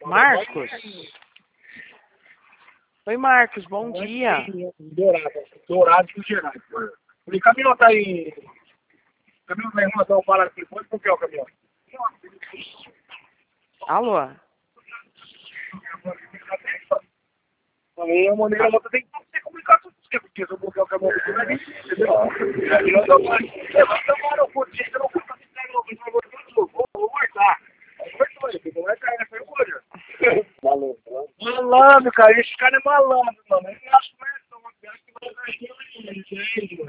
Marcos? Oi, Marcos, bom dia. Dourado do Gerard. O caminhão tá aí. O caminhão vai arrumar para aqui. Pode por que o caminhão? Alô? Aí a maneira moto tem que ser comunicado com você, porque se eu bloquear o caminhão aqui, vai vir, entendeu? E nós tomaram o curso, você não conta se pega no vou marcar. Não vai cair nessa coisa. Malandro, cara, esse cara é malandro, mano. Ele acha que vai cair,